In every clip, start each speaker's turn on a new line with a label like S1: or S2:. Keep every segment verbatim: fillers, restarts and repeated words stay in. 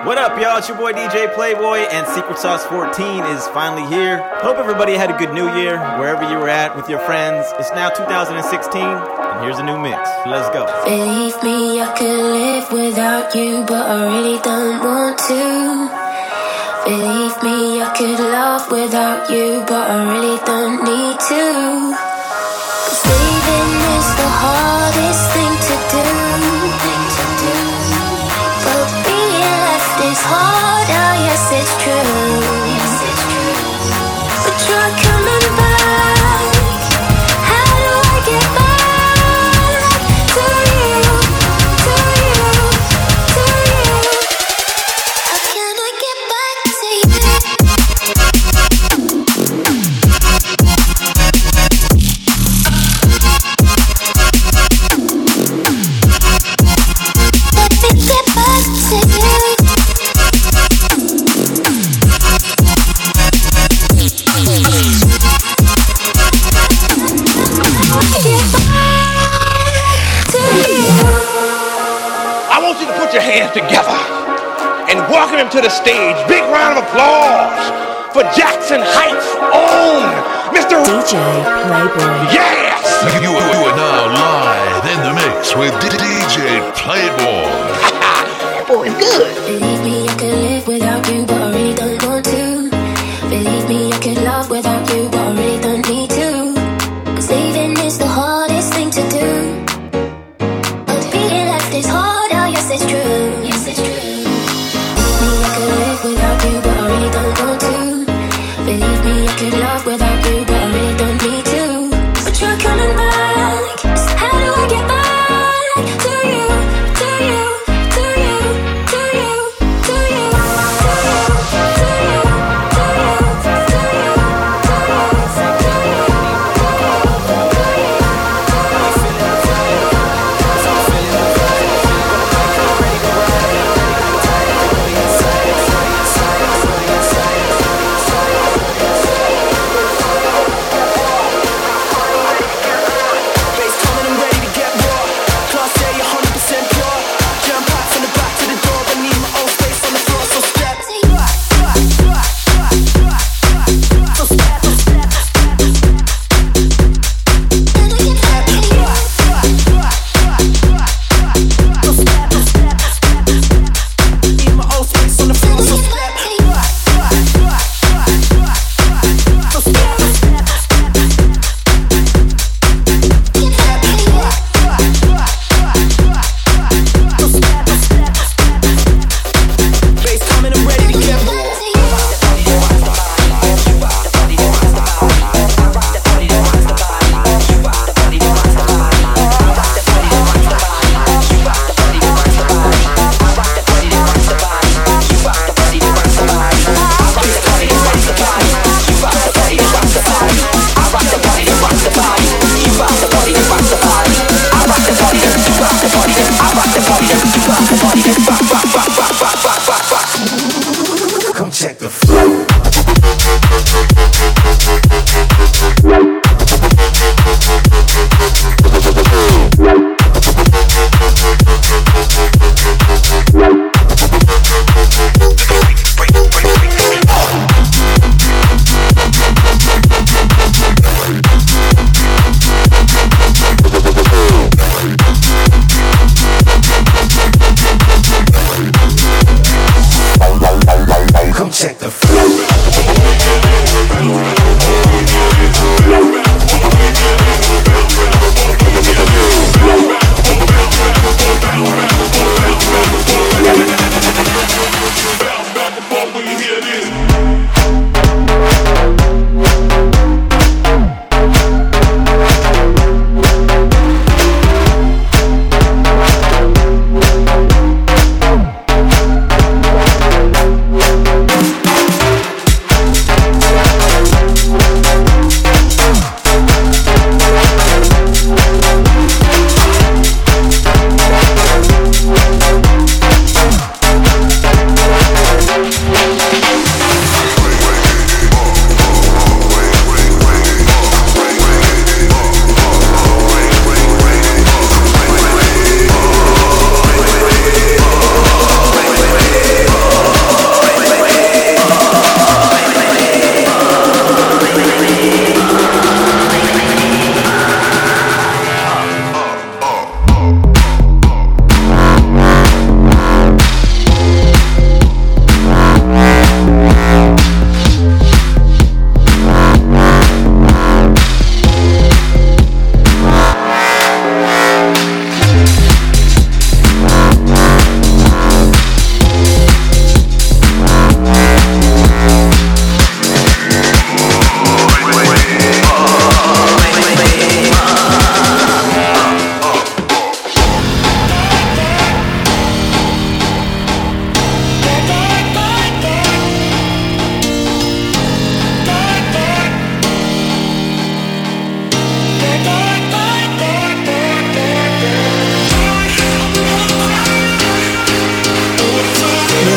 S1: What up, y'all? It's your boy D J Playboy, and Secret Sauce fourteen is finally here. Hope everybody had a good new year, wherever you were at with your friends. It's now two thousand sixteen, and here's a new mix. Let's go.
S2: Believe me, I could live without you, but I really don't want to. Believe me, I could love without you, but I really don't need to. 'Cause leaving is the hardest thing to do. But being left is hard, oh yes it's true. But try coming back. How do I get back to you, to you, to you? How can I get back to you? Let me get back to you.
S3: I want you to put your hands together and welcome him to the stage. Big round of applause for Jackson Heights' own Mister
S4: D J Playboy.
S3: Yes!
S5: You, you are now live in the mix with D J Playboy.
S3: That boy is good.
S2: Believe me, I could live without you, but I really don't want to. Believe me, I could love without you, but I really don't need to. 'Cause leaving is the hardest thing to do. But being left is hard, oh yes it's true. Yes it's true. Believe me, I could live without you, but I really don't want to. Believe me, I could love without you, but I really don't need to. But you're coming back. How do I get back to you, to you, to you, to you, to you, to you, to you, to you, to you,
S6: Bass coming, I'm ready to get raw. Class A, one hundred percent pure. Jump out from the back to the door. I need my own space on the floor, so step. So step, so step. So step, so step. Need my own space on the floor, so step. So step, so step. Bass coming, I'm ready to get raw.
S3: Come check the flow. Come check the flow.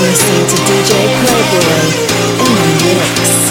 S4: listening to D J Playboy in the mix.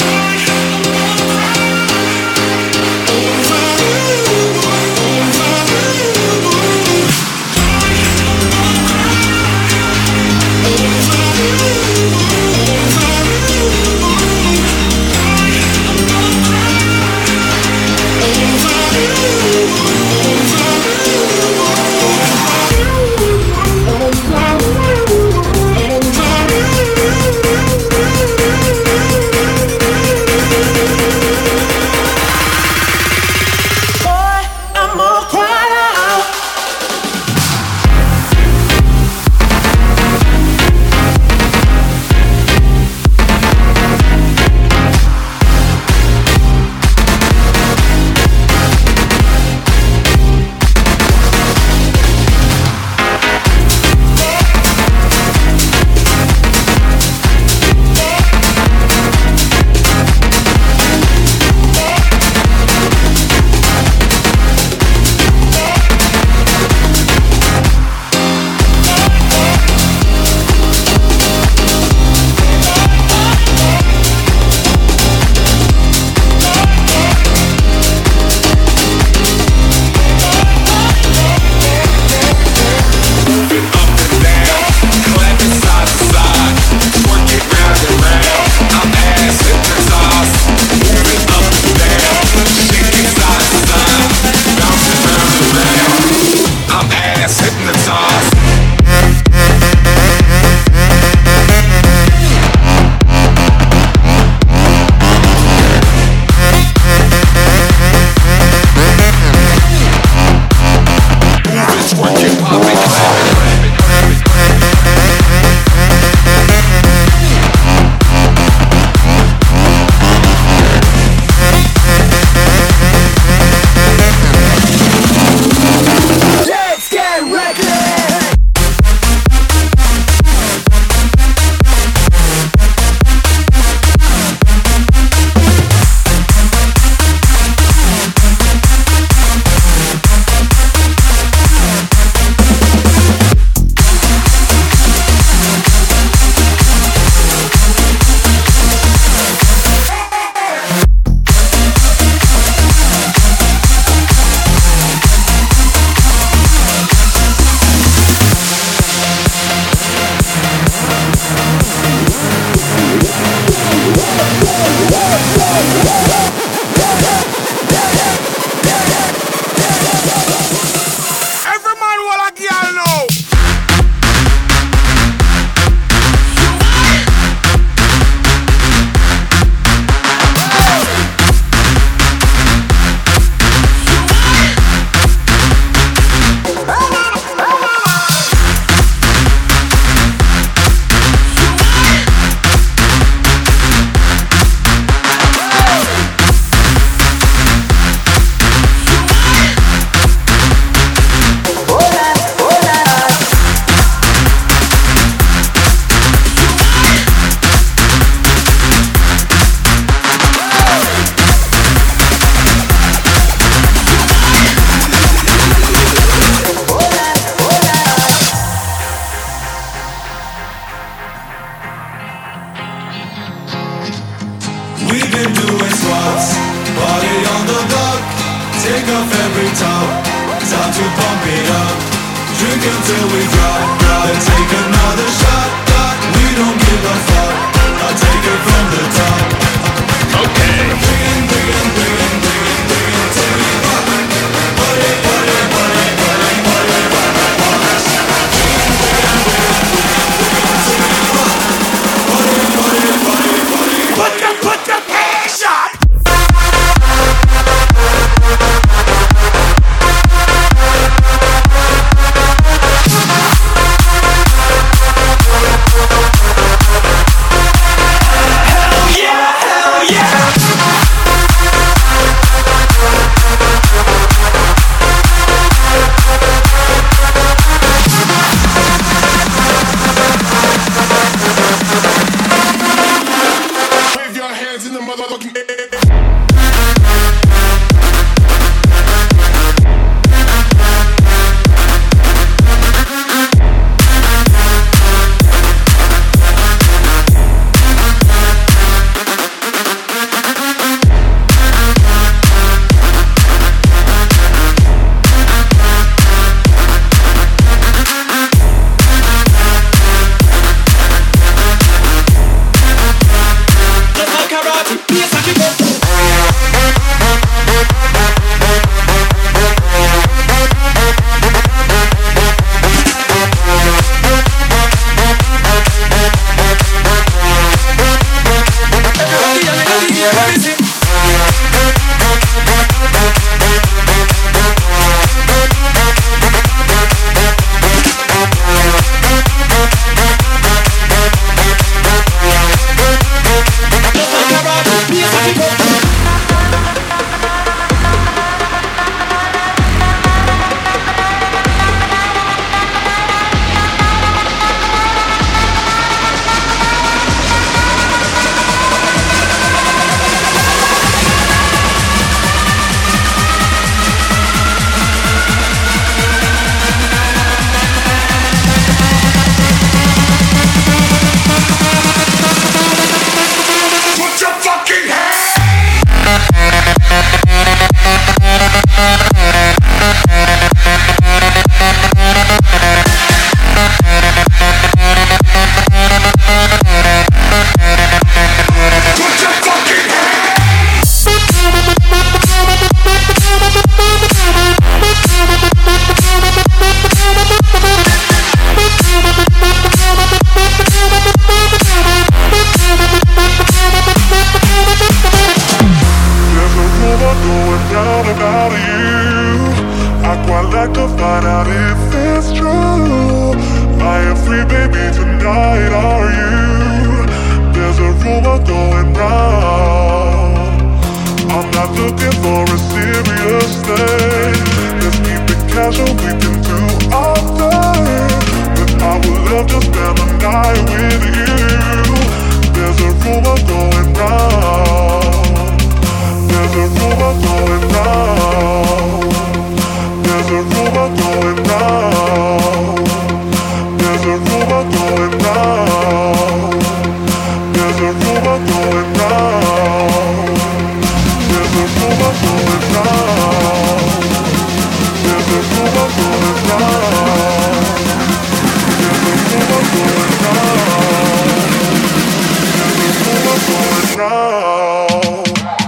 S5: night with you. There's a rumor going round. There's a rumor going round. There's a rumor going round. There's a rumor going round. There's a rumor going round. There's a rumor going round. There's a rumor going round. There's a rumor going round. There's a rumor going round.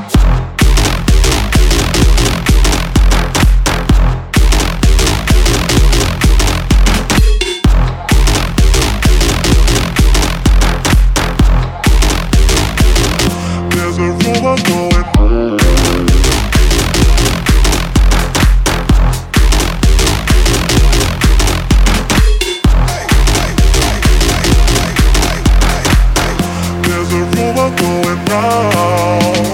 S5: There's a rumor going round. There's a rumor going round.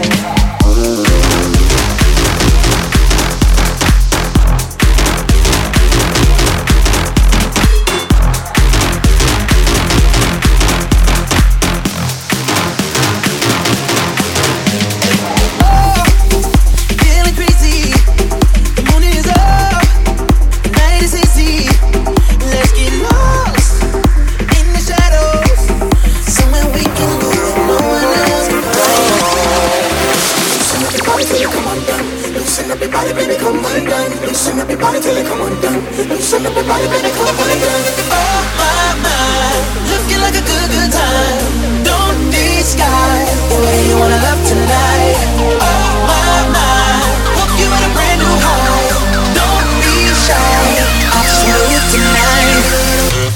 S6: Feeling crazy. The moon is up. The night is hazy. Let's get lost in the shadows. Somewhere we can go and no one else can find. Loosen up your body till you come undone. Loosen up your body, baby, come undone. Loosen up your body till you come undone. Loosen up your body, baby, come undone. Oh my mind, looking like a good good time. Don't disguise the way you wanna love tonight. Oh my mind, hook you at a brand new high. Don't be shy, I'll show you tonight.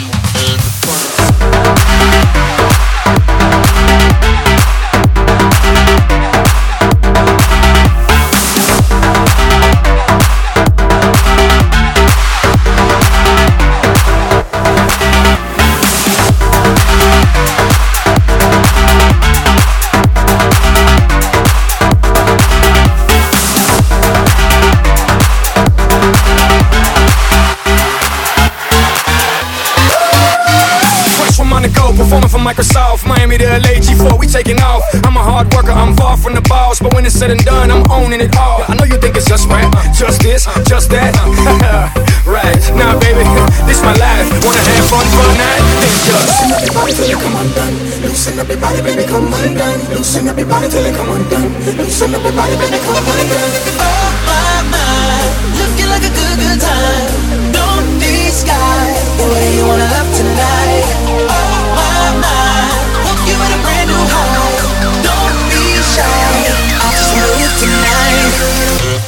S7: Fresh from on the go, performing for Microsoft, Miami to L A, G four, we taking off. I'm a hard worker, I'm far from the boss, but when it's said and done, I'm owning it all. I know you think it's just rap, just this, just that. Right, nah baby, this my life. Wanna have fun for a night? Then just
S6: Loosen up your body till you come undone. Loosen up your body, baby, come undone. Loosen up your body till you come undone. Loosen up your body, baby, come undone. Oh my mind, looking like a good good time. Don't disguise the way you wanna love tonight. Oh my mind, hook you at a brand new high. Don't be shy, I'll show you tonight.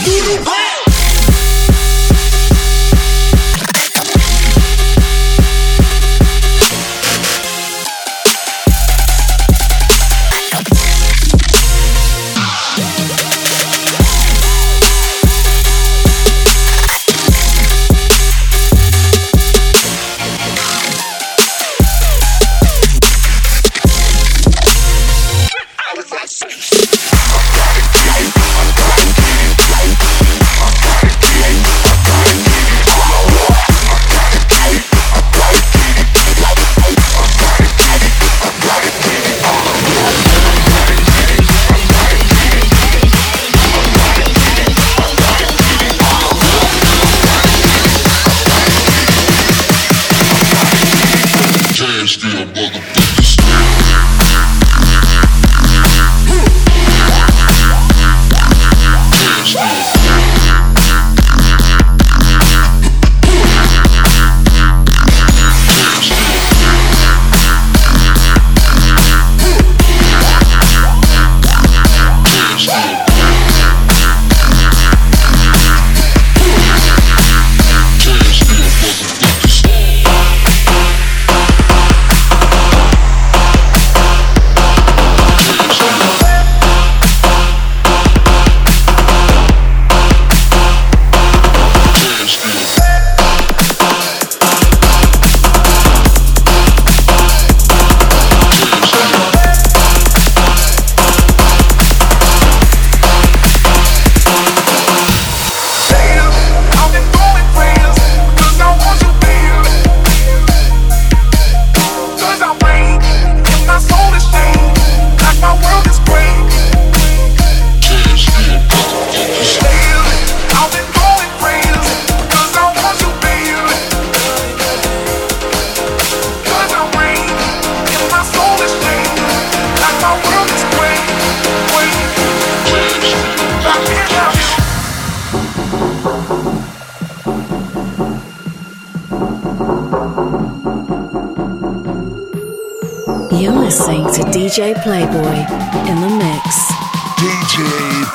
S4: You're listening to D J Playboy in the mix.
S5: D J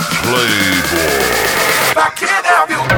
S5: Playboy.
S7: I can't have you.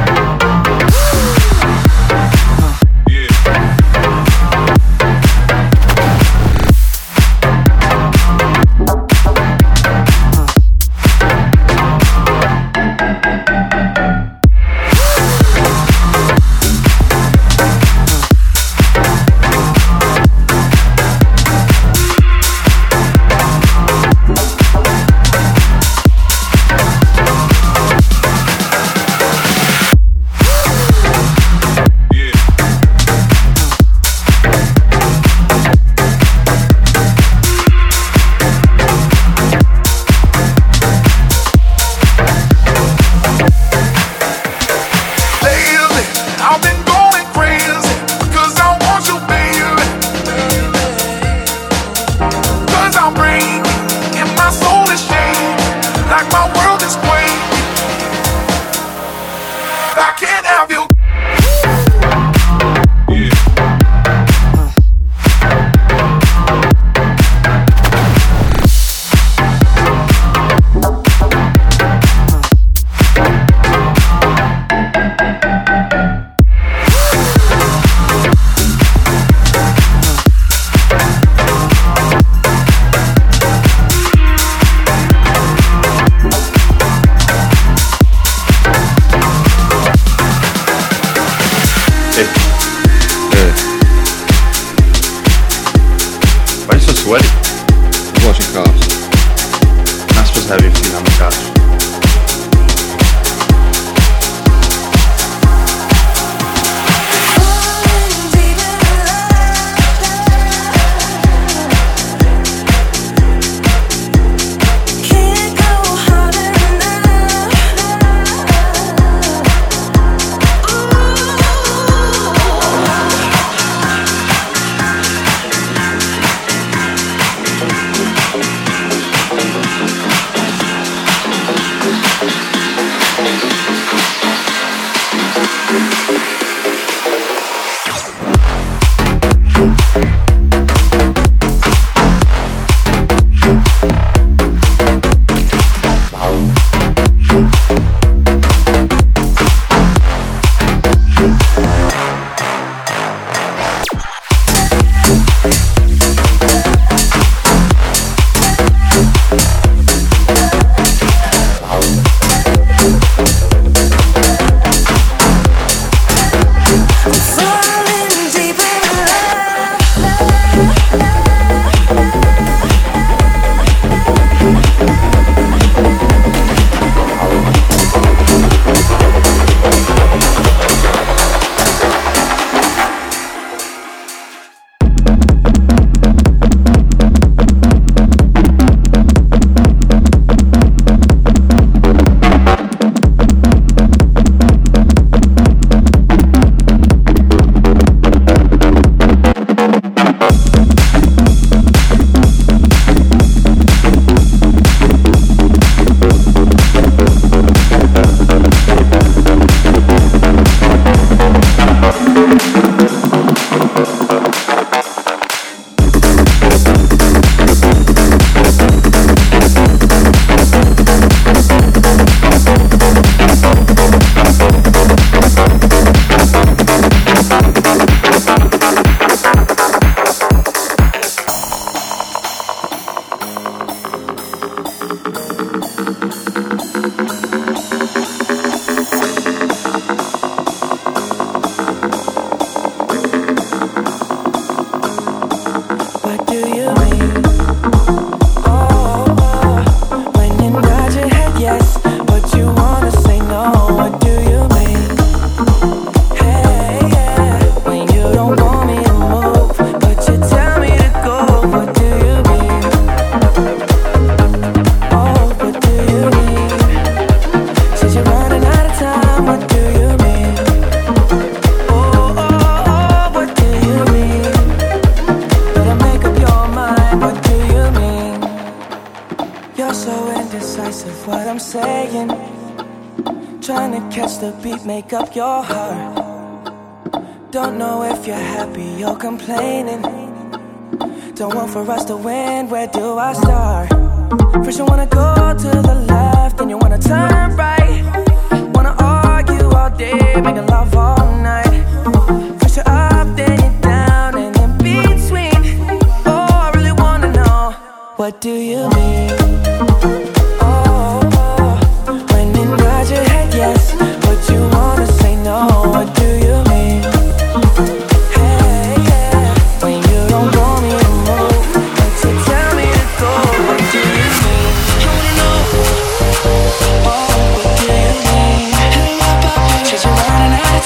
S6: watch the beat make up your heart. Don't know if you're happy or complaining. Don't want for us to win, where do I start? First you wanna go to the left, then you wanna turn right. Wanna argue all day, making love all night. First you're up, then you're down, and in between. Oh, I really wanna know, what do you mean? Oh, oh, when you nod your head yes, but you wanna say no, what do you mean? Hey, yeah, when you don't want me to move, but you tell me to go, what do you mean? I wanna know, oh, what do you mean? Should you run out of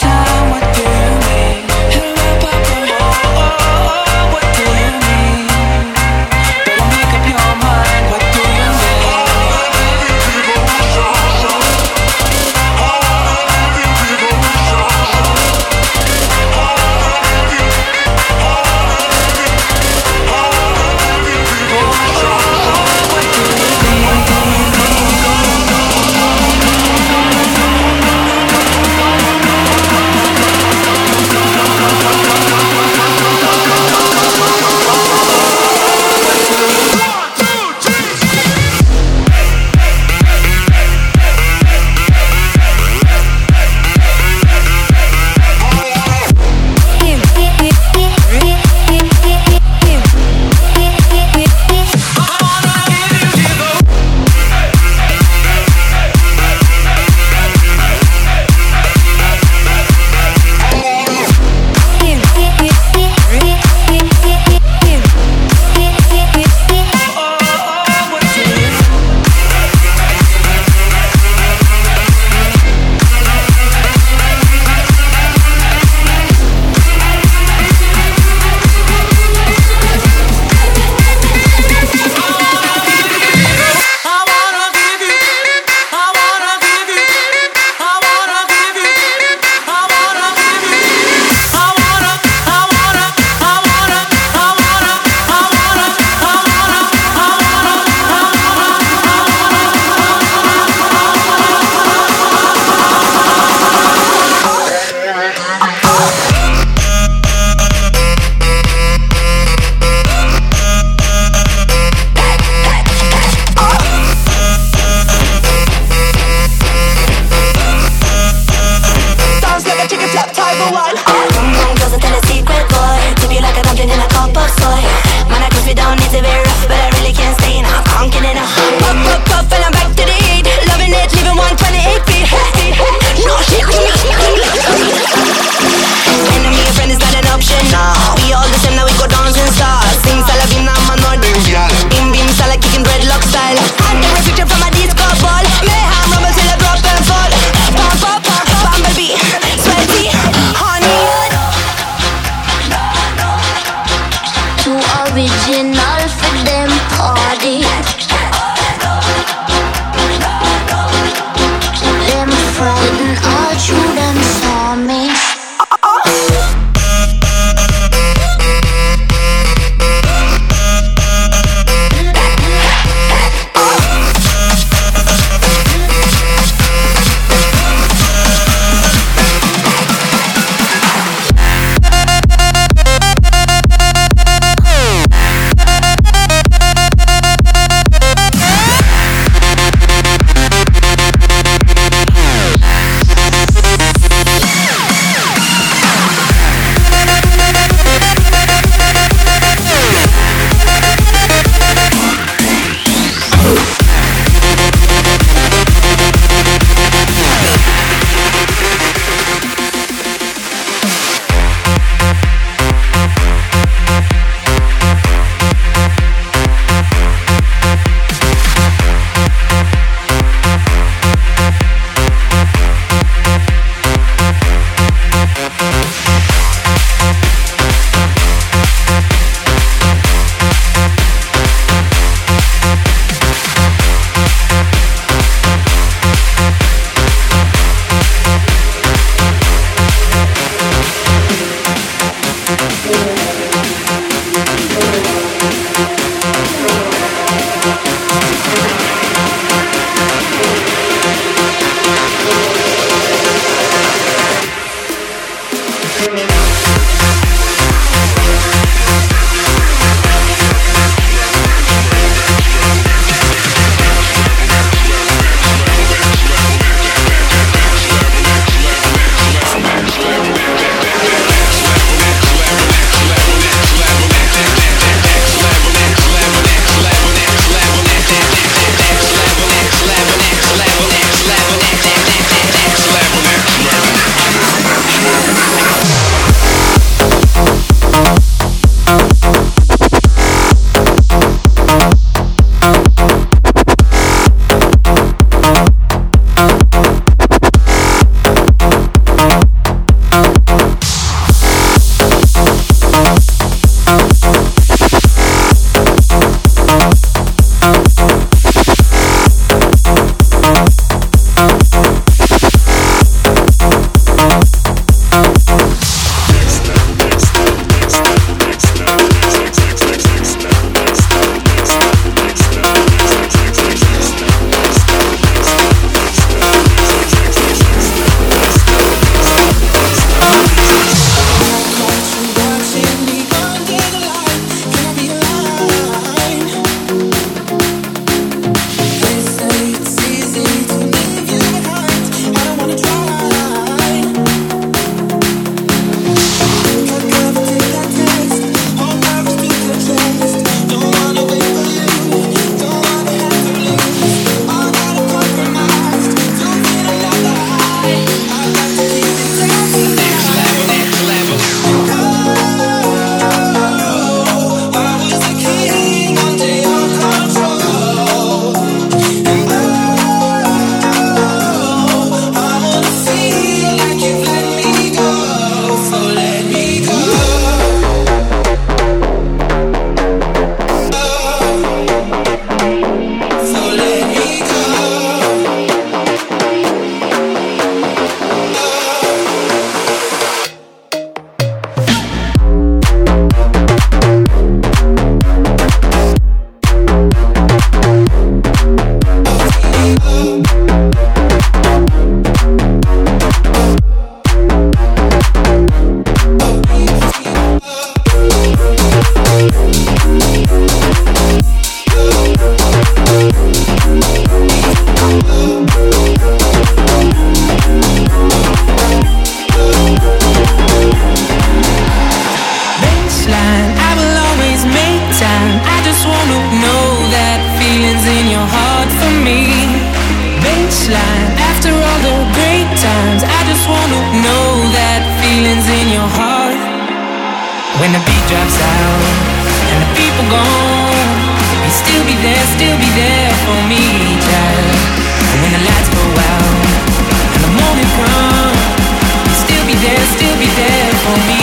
S8: When the beat drops out and the people gone, you still be there, still be there for me, child. And when the lights go out and the morning comes, you still be there, still be there for me,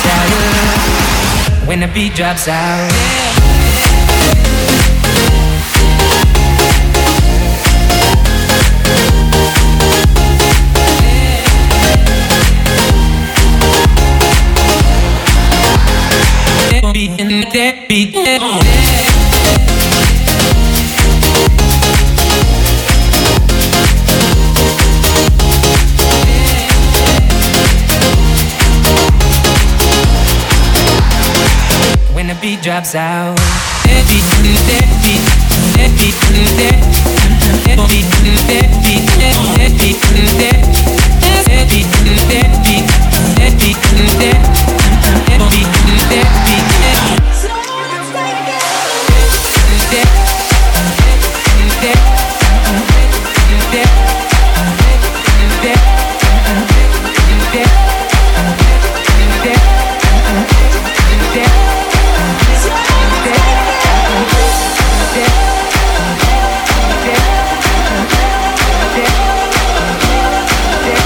S8: child. When the beat drops out. Beat in that beat. When the beat drops out, that beat, that beat, that beat, that beat, that beat, that beat, that beat, that beat, that beat, that beat, that
S6: Yeah.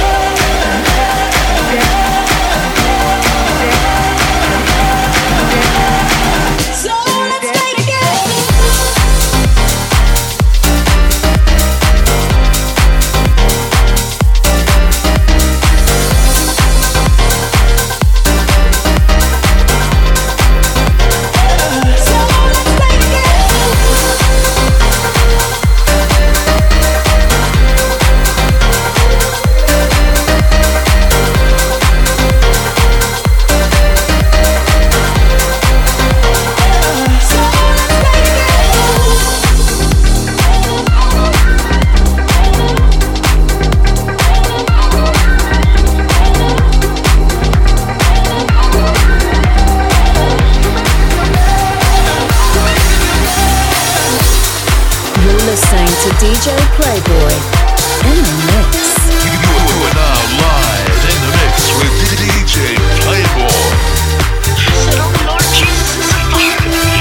S4: Playboy in the mix.
S5: You are now live in the mix with D J Playboy.
S9: So Lord Jesus is a part of me.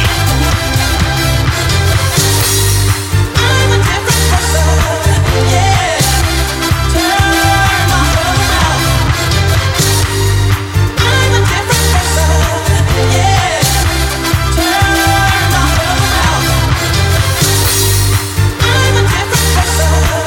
S9: I'm a different person, yeah. Turn my phone out. I'm a different person, yeah. Turn my phone out. I'm a different person.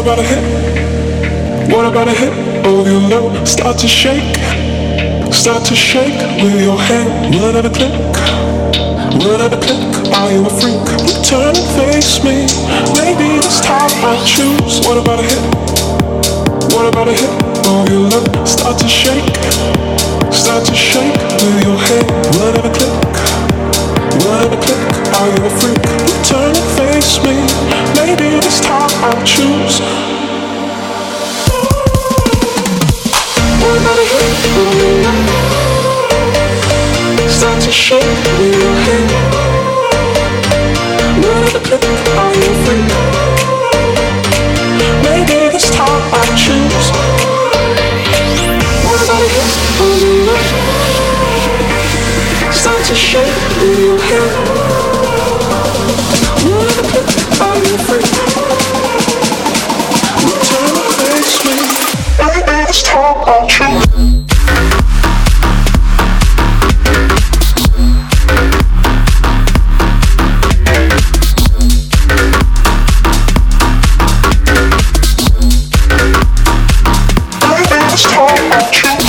S10: about a hit? What about a hit of your love? Start to shake, start to shake with your hand. What at a click, what at a click? Are you a freak? You turn and face me. Maybe this time I choose. What about a hit? What about a hit of your love? Start to shake, start to shake with your hand. What at a click, what at a click? Are you a freak? You turn and face me. Maybe this time I choose. What about a hit of your love? Start to shake with your hand. What at a click? Are you a freak? Maybe this time I choose. What about a hit of your love? Start to shake with your hand. What a click, are you free? Turn and face me. Maybe this time I'll choose. Maybe this time I'll choose.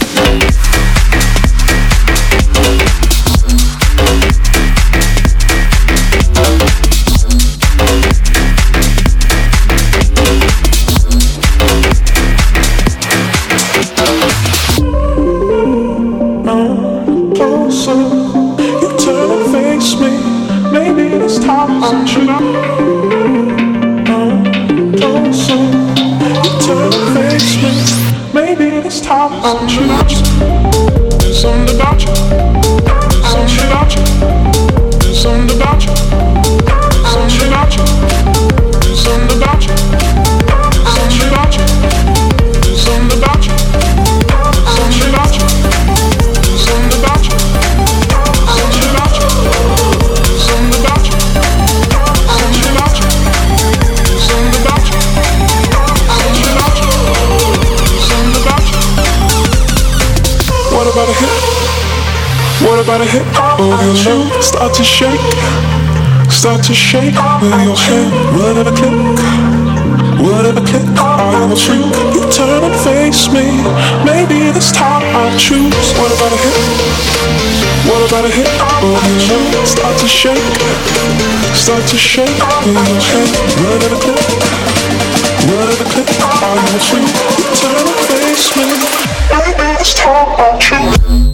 S10: Start to shake, start to shake with your hand. What at a click, what at a click? Are you a freak? You turn and face me. Maybe this time I'll choose. What about a hit? What about a hit of your love? Start to shake, start to shake with your hand. What at a click, what at a click? Are you a freak? You turn and face me. Maybe this time I'll choose.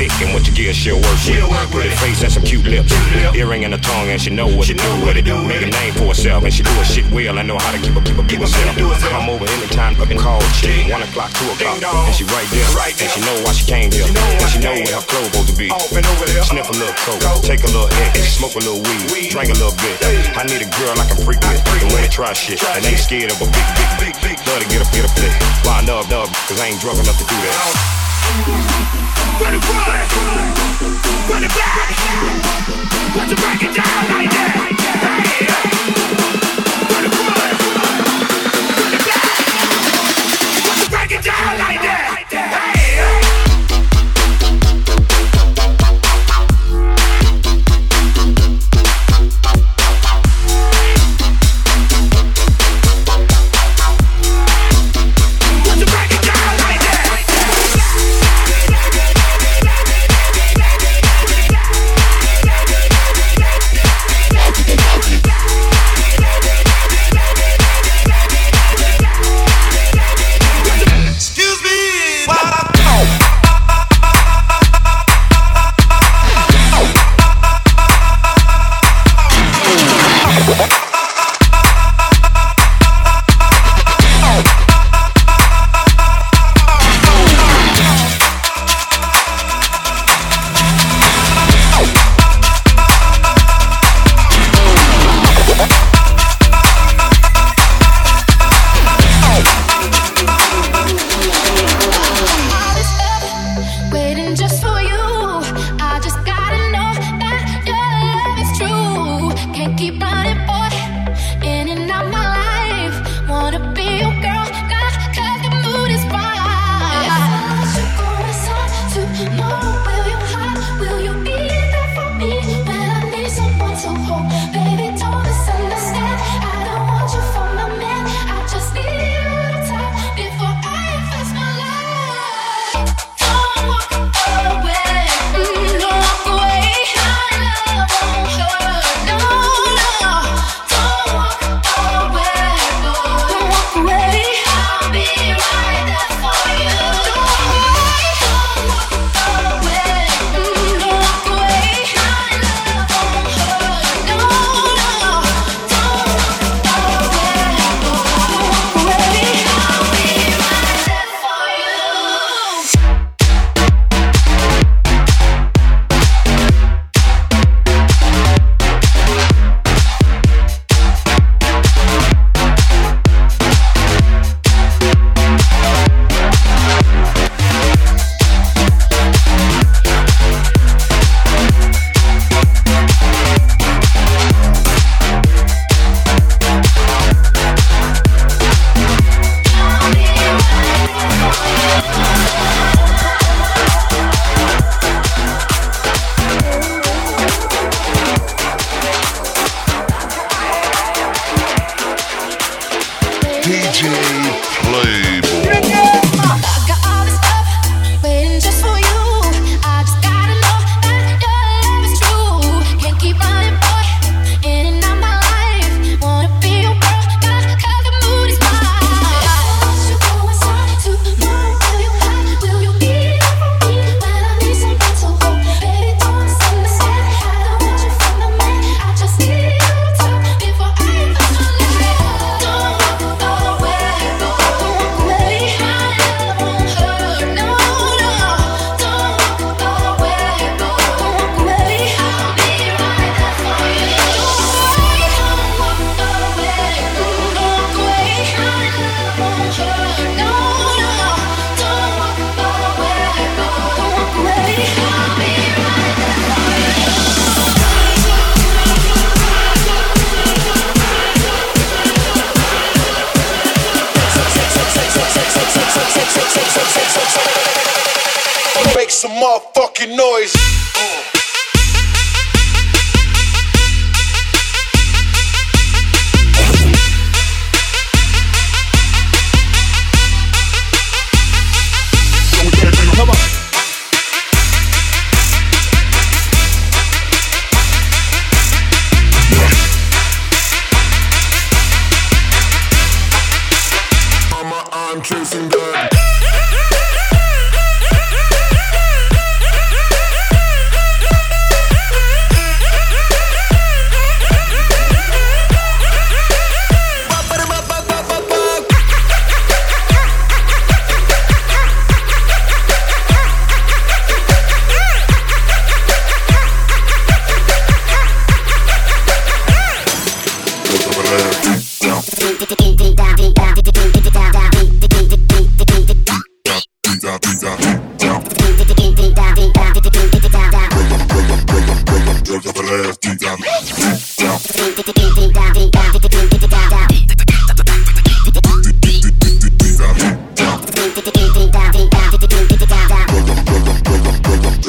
S11: thick, and what you give, she'll work with. Pretty face and some cute lips, earring and a tongue, and she know what to do. Make a name for herself, and she do her shit well. I know how to keep her, keep her, keep herself. Come over anytime, up and call shit. One o'clock, two o'clock, and she right there, and she know why she came here, and she know where her clothes supposed to be. Sniff a little coke, take a little hit, smoke a little weed, drink a little bit. I need a girl I can freak with, and when they try shit, and ain't scared of a big, big, big, big. Love to get up, get up there. Why nub, nub, cause I ain't drunk enough to do that. Run it, run it, run it back. Let's break it down like that. Hey, run it, run it, run it back. Let's break it down like that. Hey.
S12: Some motherfucking noise. Come on. Mama, I'm chasing God.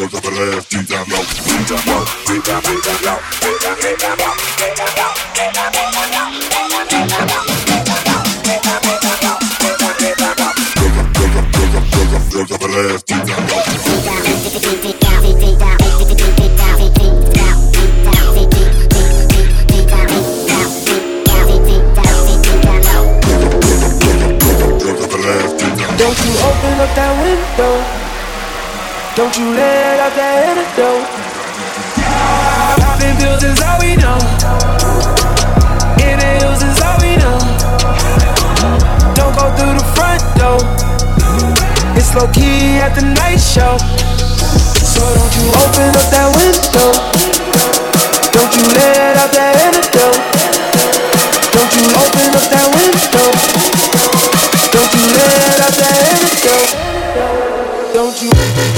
S6: Don't you open up that window. Don't you let out that antidote. Popping pills is all we know. Inhales is all we know. Don't go through the front door. It's low key at the night show. So don't you open up that window. Don't you let out that antidote. Don't you open up that window. Don't you let out that antidote. Don't you.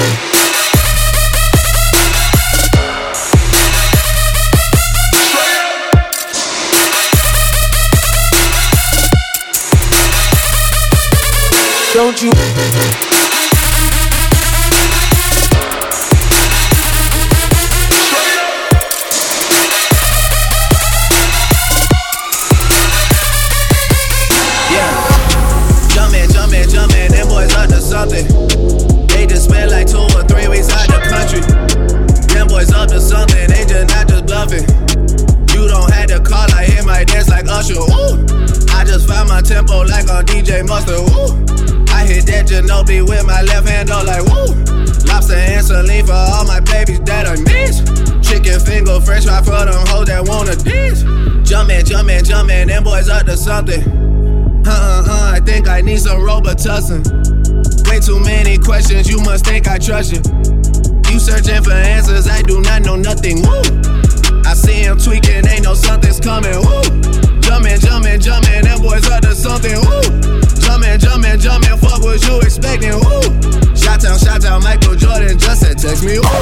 S6: Don't you.
S13: Something. They just spent like two or three weeks out the country. Them boys up to something, they just not just bluffing. You don't have to call, I hear my dance like Usher. Ooh. I just found my tempo like on D J Mustard. Ooh. I hit that Ginobili with my left hand, though, like woo. Lobster and saline for all my babies that I miss. Chicken finger, fresh fry for them hoes that wanna dance. Jumpin', jumpin', jumpin', them boys up to something. Uh uh uh, I think I need some Robitussin. Way too many questions, you must think I trust you. You searching for answers, I do not know nothing, woo. I see him tweaking, ain't no something's coming, woo. Jumpin', jumpin', jumpin', them boys up to something, woo. Jumpin', jumpin', jumpin', fuck what you expecting, woo. Shot down, shot down, Michael Jordan just said text me, woo.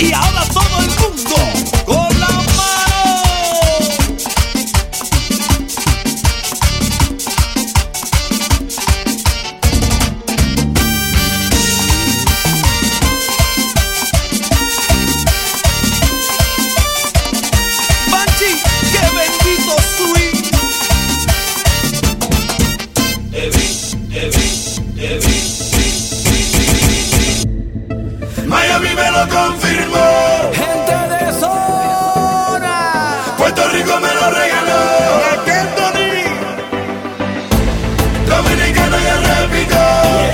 S14: Y ahora todo el mundo con la mano. Banchi, qué bendito swing.
S12: Miami me lo confirmó.
S14: Gente de zona.
S12: Puerto Rico me lo regaló.
S14: Aquel Tony.
S12: Dominicana ya repitió.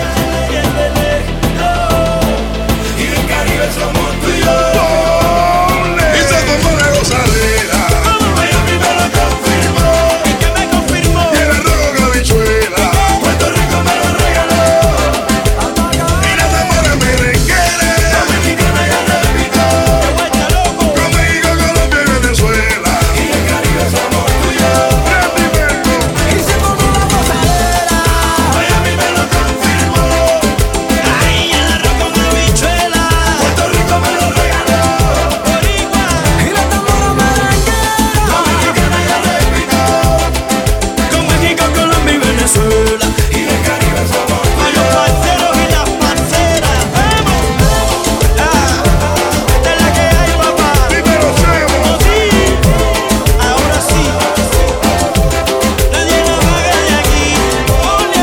S12: Y del Caribe somos tú y yo. Y se tomó la gozadera. Miami me lo confirmó.
S14: ¿Y qué me confirmó?
S12: Y el arroz con habichuela. Puerto Rico me lo regaló. Y la Zamora merenguera. Dominicana ya repitió. Con México, Colombia y Venezuela. Y el Caribe somos tú y yo. Randy Bergo.
S14: Y se tomó la gozadera.
S12: Miami me lo confirmó.
S14: Ay, el arroz con habichuela.
S12: Puerto Rico me lo regaló.
S14: Boricua. Y la tambora merenguera.
S12: Dominicana ya repitió.
S14: Con México, Colombia y Venezuela.
S12: Y del Caribe somos tú
S14: A
S12: y
S14: los
S12: yo.
S14: parceros y las parceras. ¡Vamos! Ah, esta es la que hay, papá.
S12: Dímelo, Sebo.
S14: Oh, sí. Ahora sí. Nadie nos haga de aquí. Ole.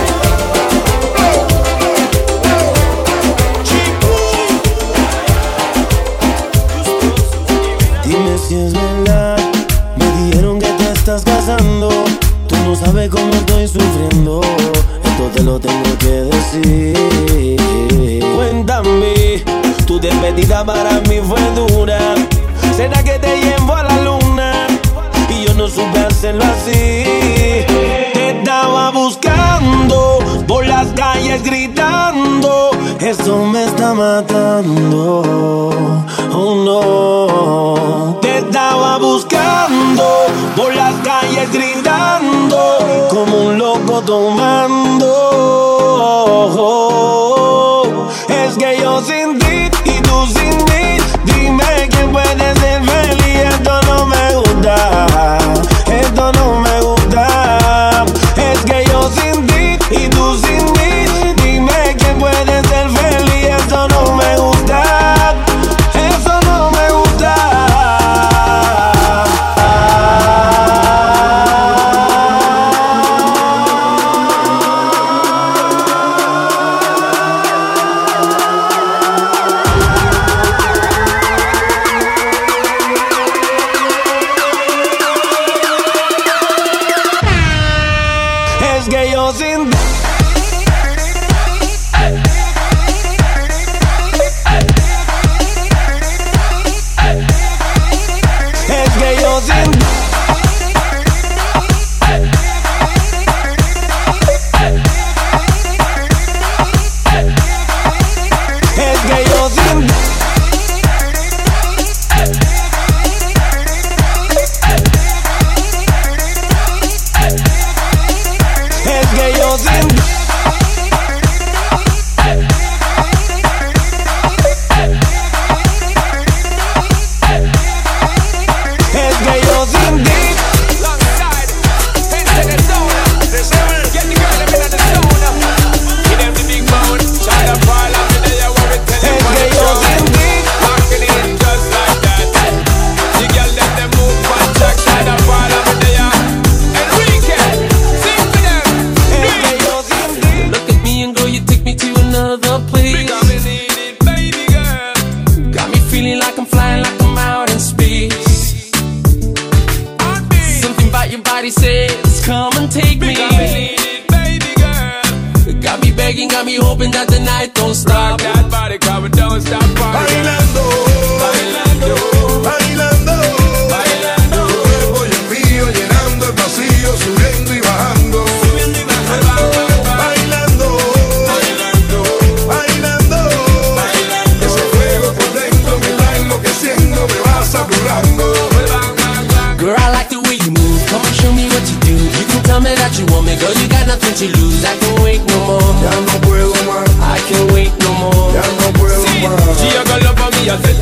S15: Dime si es verdad, me dijeron que te estás casando. Tú no sabes cómo estoy sufriendo, esto te lo tengo que decir. Cuéntame, tu despedida para mí fue dura. ¿Será que te llevo a la luna? Y yo no supe hacerlo así. Te estaba buscando por las calles gritando, esto me está matando. Oh no. Te estaba buscando por las calles gritando, como un loco tomando. Es que yo sin ti y tú sin mí, dime quién puede ser feliz. Esto no me gusta, esto no me gusta. Es que yo sin ti y tú sin mí, dime quién puede ser feliz. Esto no me gusta, eso no me gusta. Es que yo sin ti. Es que yo sin ti. Es que yo sin ti. Es que yo sin ti. Es que yo sin ti. Es que yo sin ti. Es que yo sin ti.
S16: Look at me and girl, you take me to another place. Got me feeling like I'm flying, like I'm out in space. Something about your body says, come and take me. Got me begging, got me hoping that the night don't stop. That body cover don't stop.
S12: Bailando, bailando, bailando, bailando. Tu cuerpo y el mío llenando el vacío, subiendo y bajando. Bailando, bailando, bailando. Ese fuego por dentro me está enloqueciendo.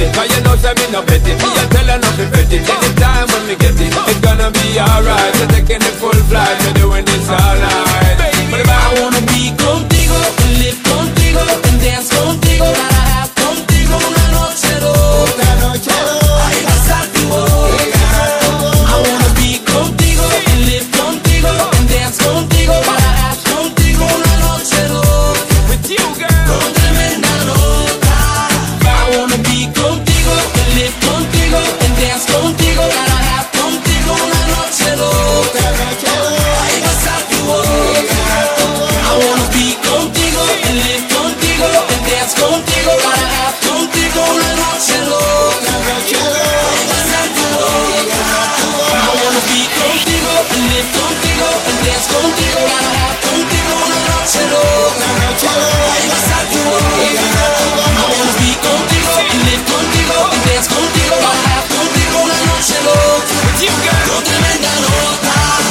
S16: Cause you know say me no petty. Me a tell her nothing petty. Anytime when me get it, it's gonna be alright. We're taking the full flight, we're doing this all night. But if I wanna be contigo, live contigo, and dance contigo, gotta have contigo una noche loca, noche loca. Ay, pasarte boca. I wanna be contigo, live contigo, and dance contigo, gotta have contigo una noche loca. With you, girl, con tremenda nota. I wanna be contigo, live contigo, and dance contigo, gotta have contigo una noche loca, noche loca. Ay, pasarte boca. I wanna be contigo, live contigo, and dance contigo, gotta have contigo una noche loca, noche loca. Ay, pasarte boca. I wanna be contigo, live contigo, and dance contigo, gotta have contigo una noche loca, noche loca. Ay, pasarte boca. I wanna be contigo, live contigo, and dance contigo, gotta have contigo una noche loca. With you, girl, con tremenda nota.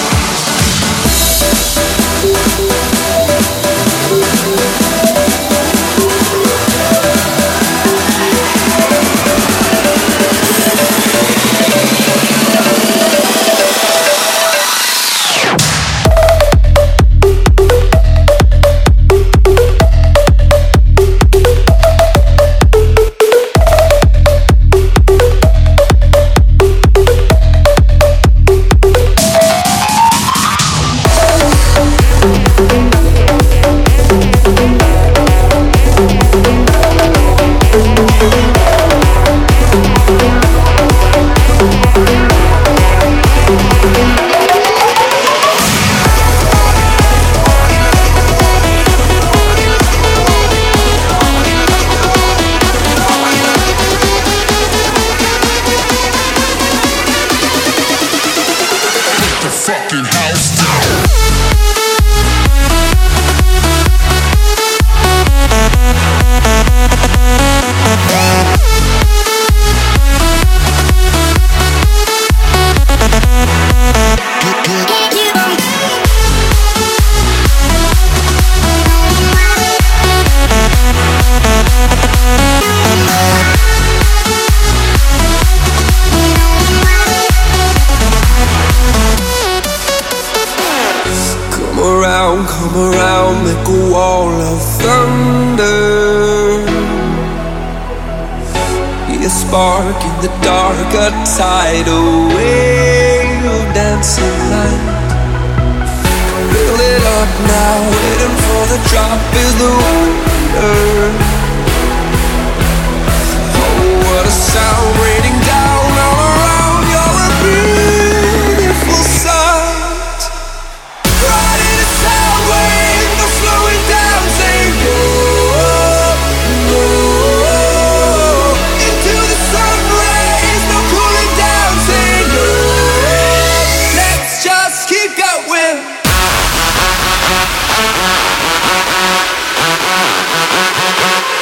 S16: Tidal wave of dancing light. Fill it up now, waiting for the drop is the wonder. Oh, what a sound raining down all around. You're a beautiful sight. Riding a sound wave, no slowing down, saying go, go into the sun rays, no cooling down, saying go. Let's just keep going.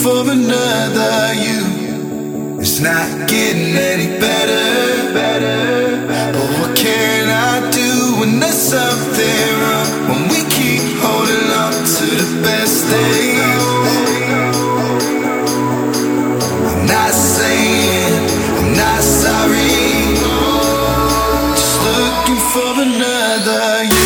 S6: for another you. It's not getting any better. But what can I do when there's something wrong? When we keep holding on to the best days. I'm not saying I'm not sorry. Just looking for another you.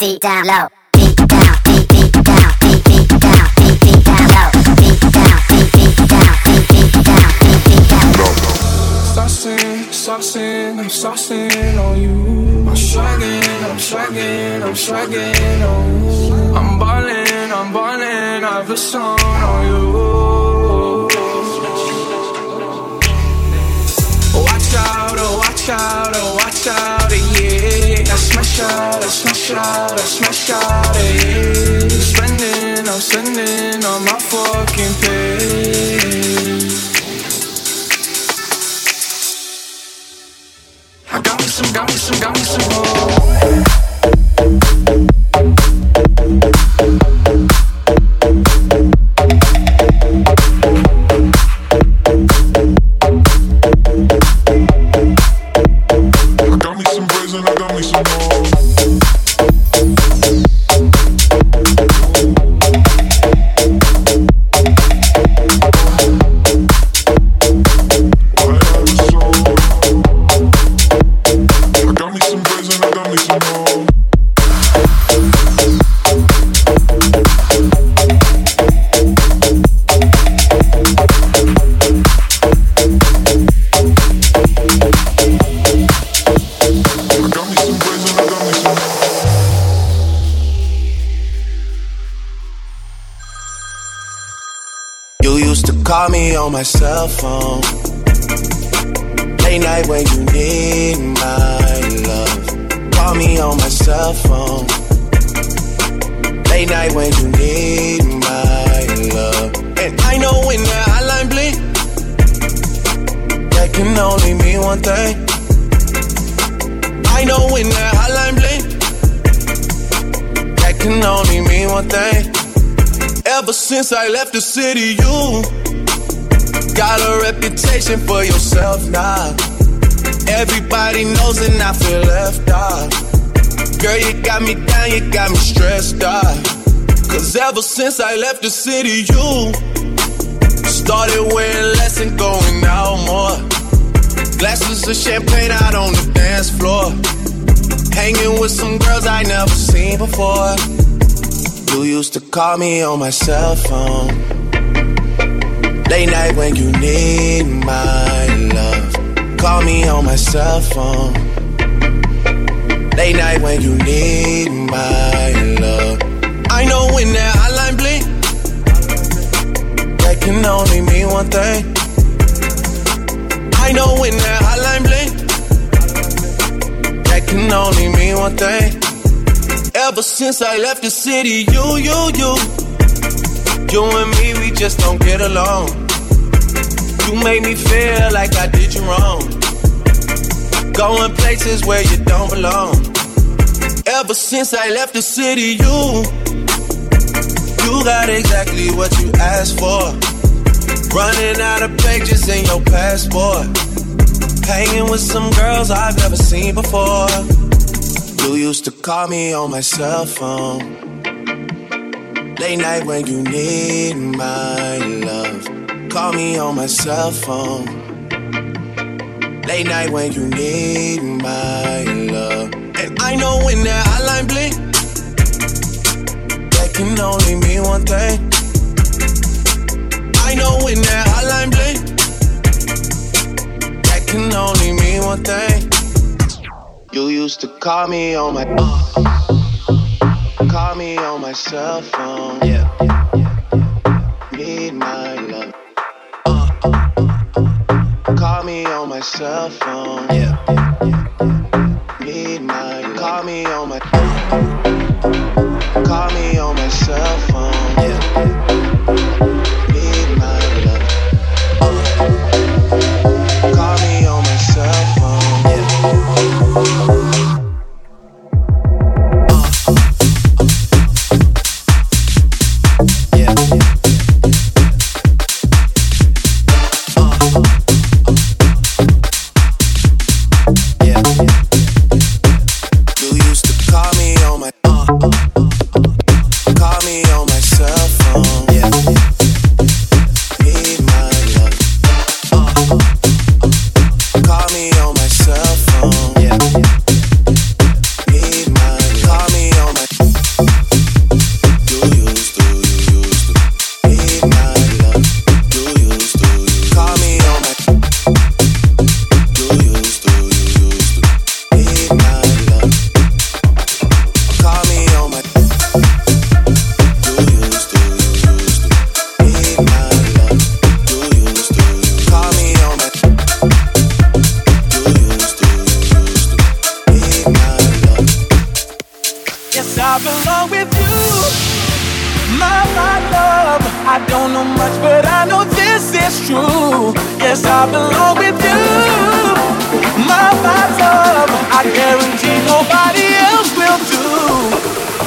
S2: deep down low. Deep down, deep, deep down, deep, deep down, deep, deep down low. Deep down, deep, deep down, deep, deep down, deep, deep down low.
S16: Saucing, saucing, I'm saucing on you. I'm swagging, I'm swagging, I'm swagging on you. I'm ballin', I'm ballin', I've a song on you. Watch out, oh watch out, oh watch out, yeah. I smash out, I smash out, I smash out, yeah. Spending, I'm spending on my fucking pay. I got me some, got me some, got me some more.
S13: Call me on my cell phone. Late night when you need my love. Call me on my cell phone. Late night when you need my love. And I know when that hotline blink, that can only mean one thing. I know when that hotline blink, that can only mean one thing. Ever since I left the city, you got a reputation for yourself now. Everybody knows and I feel left out. Girl, you got me down, you got me stressed out. Cause ever since I left the city, you started wearing less and going out more. Glasses of champagne out on the dance floor. Hanging with some girls I never seen before. You used to call me on my cell phone. Late night when you need my love. Call me on my cell phone. Late night when you need my love. I know when that hotline blink, that can only mean one thing. I know when that hotline blink, that can only mean one thing. Ever since I left the city, you, you, you You and me, we just don't get along. You made me feel like I did you wrong. Going places where you don't belong. Ever since I left the city, you You got exactly what you asked for. Running out of pages in your passport. Hanging with some girls I've never seen before. You used to call me on my cell phone. Late night when you need my love. Call me on my cell phone. Late night when you need my love. And I know when that hotline blink, that can only mean one thing. I know when that hotline blink, that can only mean one thing. You used to call me on my uh, call me on my cell phone. Yeah, yeah, yeah, yeah. Need my love. Uh, uh, uh, call me on my cell phone. Yeah, yeah, yeah, yeah. Need my love. Call me on my uh, call me on my cell phone. Yeah, yeah, yeah. Need my love. Uh, call me on my cell phone. Yeah. Call me on
S14: I belong with you. My, my love, I don't know much, but I know this is true. Yes, I belong with you. My, my love, I guarantee nobody else will do.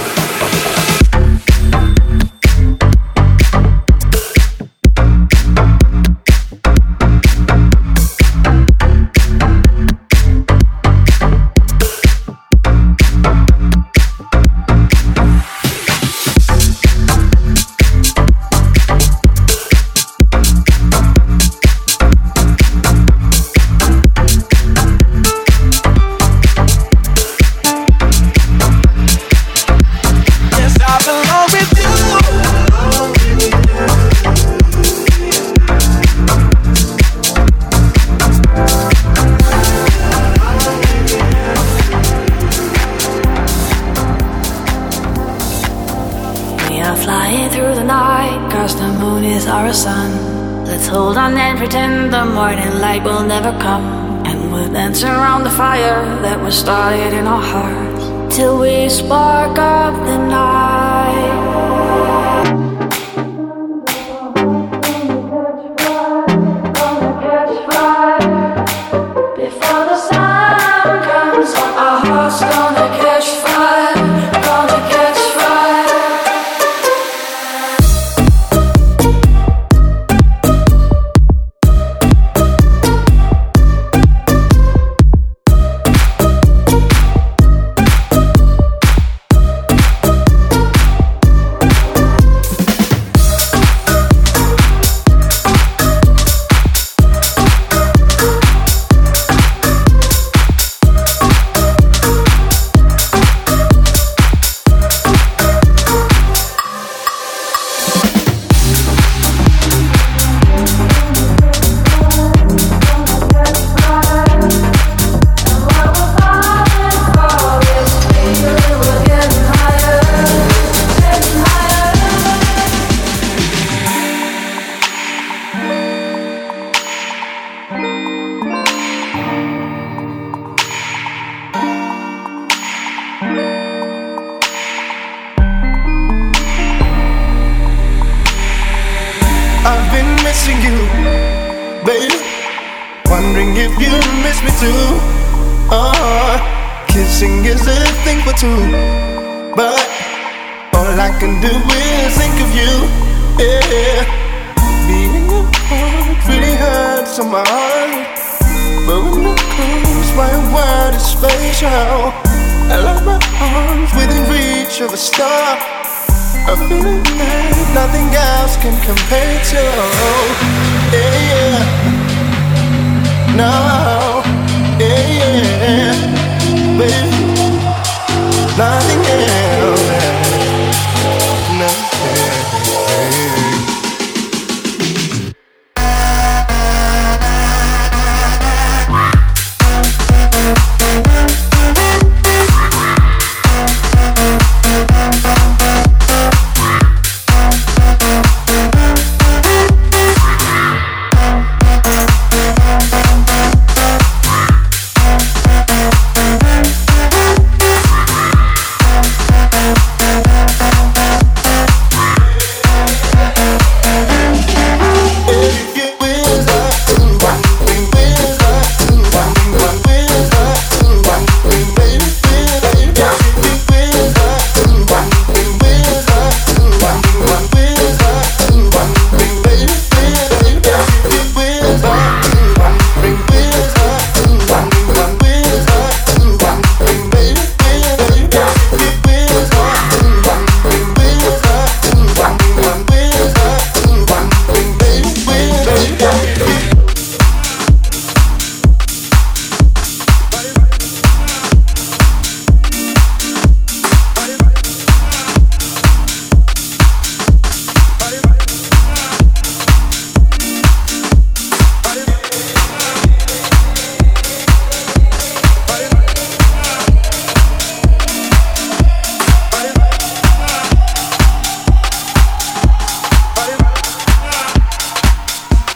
S17: Hold on and pretend the morning light will never come, and we'll dance around the fire that was started in our hearts till we spark up the night. Gonna catch fire before the sun comes up. Our hearts gonna catch fire, gonna catch fire.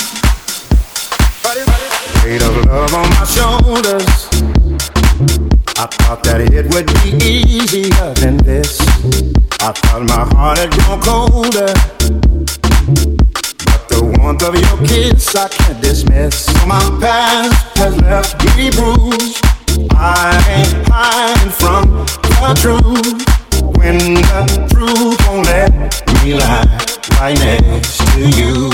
S18: Weight of love on my shoulders. I thought that it would be easier than this. I thought my heart had grown colder, but the warmth of your kiss I can't dismiss. So my past has left me bruised. I ain't hiding from the truth. When the truth won't let me lie right next to you.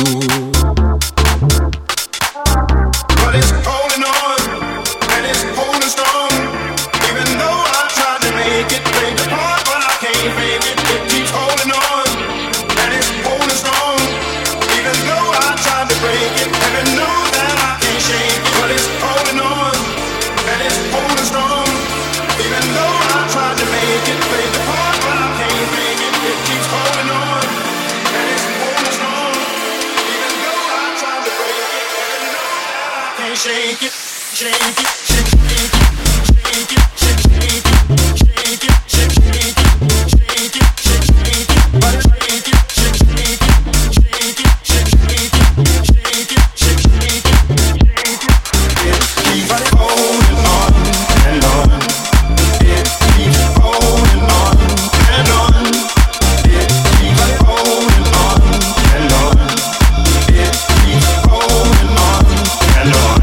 S18: But it's holding on, and it's holding strong. Even though I tried to make it break apart, but I can't fake it. It keeps holding on, and it's holding strong. Even though I tried to break it, and I know that I can't shake it. But it's holding on, and it's holding strong. Even though I tried to make it break apart, but I can't fake it. It keeps holding on, and it's holding strong. Even though I tried to break it, and I know that I can't shake it, shake it, shake it, shake it, shake it, shake it, shake it, shake it, shake it, shake it, shake it, but shake it, shake it, shake it, shake it, shake it, shake it, shake it, shake it. It keeps holding on and on. It keeps holding on and on. It keeps holding on and on. It keeps holding on and on.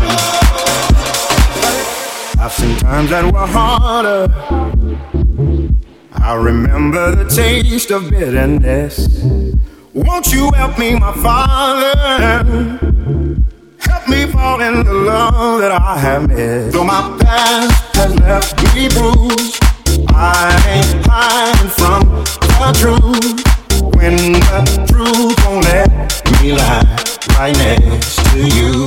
S18: I've seen times that were harder. I remember the taste of bitterness. Won't you help me, my Father? Help me fall in the love that I have missed. Though my past has left me bruised, I ain't hiding from the truth. When the truth won't let me lie right next to you.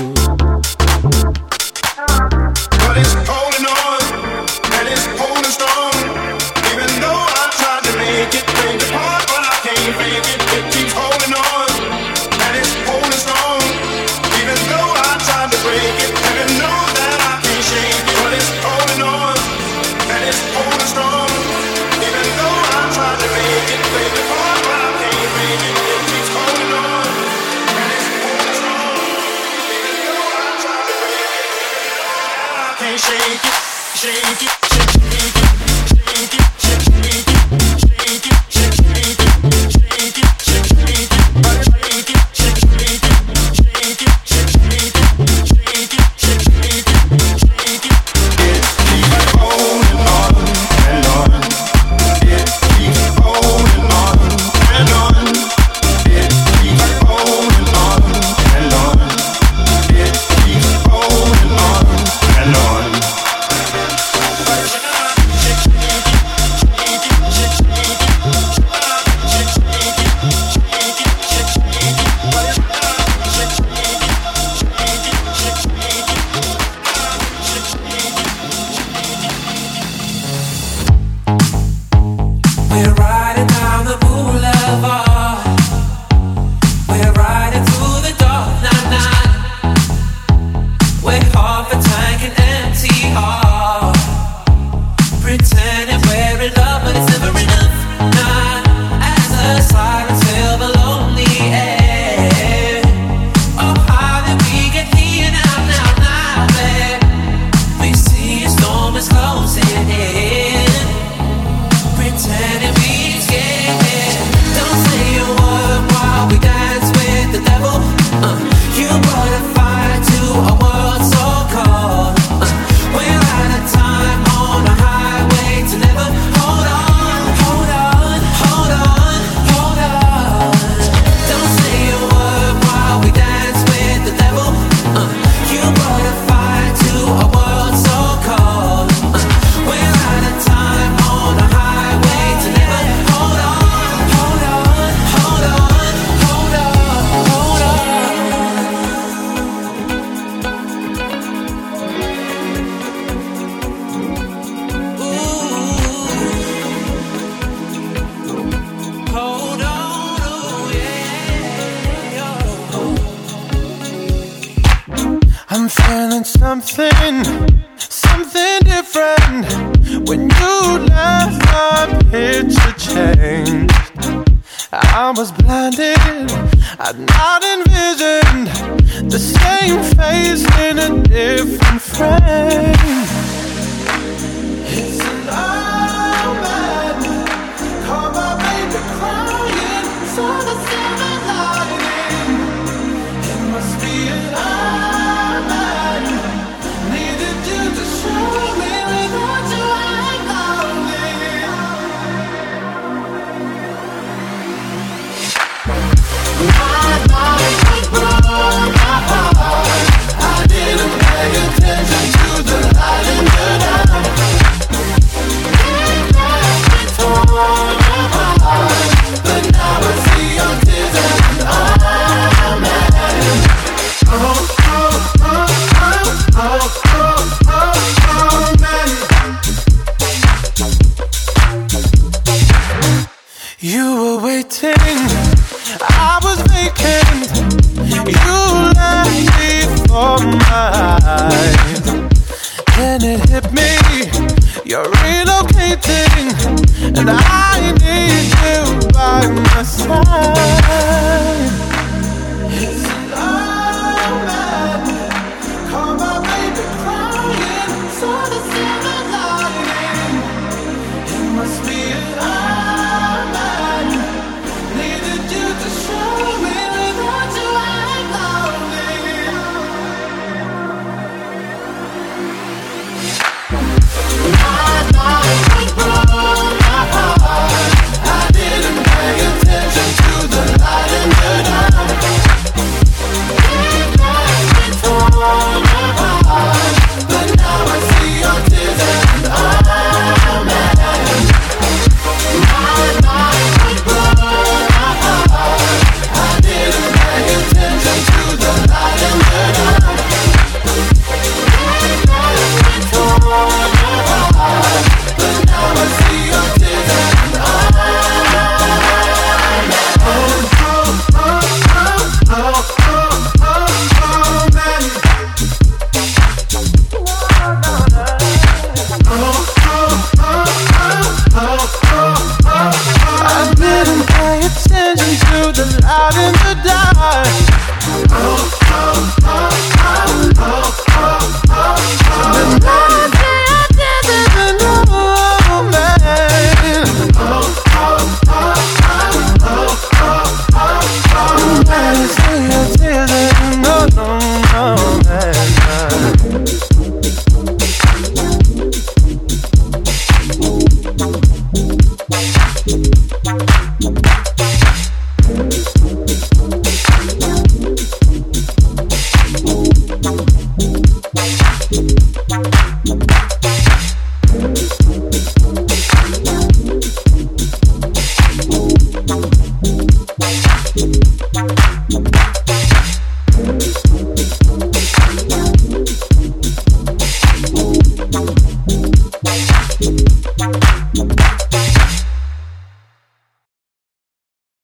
S18: But it's holding on, and it's holding strong. Even though I tried to make it break apart, but I can't fake it. It keeps holding on, and it's holding strong. Even though I tried to break it, and I know that I can't shake it. But it's holding on, and it's holding strong. Even though I tried to make it break apart, but I can't fake it. It keeps holding on, and it's holding strong. Even though I tried to break it, I can't shake it, shake it, shake it, shake it, shake it, shake it, shake it, shake it, shake it, but shake it, shake it, shake it, shake it, shake it, shake it, shake it. It keeps holding on and on. It keeps holding on and on. It keeps holding on and on. It keeps holding on and on.
S16: We're riding down the boulevard. We're riding through the dark night, night. We're half a tank and empty heart. Pretending we're in love, but it's never enough. Nah, as the sirens fill the lonely air. Oh, how did we get here now, now, now, babe? We see a storm is closing in. Pretending we scared. Don't say a word while we dance with the devil. Uh, you brought a fire to a world so cold. Uh, we're out of time on a highway to never. Hold on, hold on, hold on, hold on. Don't say a word while we dance with the devil. Uh, you brought a fire to a world so cold. Uh, we're out of time on a highway to never. Hold on, hold on, hold on, hold on, hold on. Hold on, oh yeah.
S14: I'm feeling something, something different. When you left, my picture changed. I was blinded, I'd not envisioned the same face in a different frame. You were waiting, I was vacant. You left before my eyes. Then it hit me, you're relocating, and I need you by my side.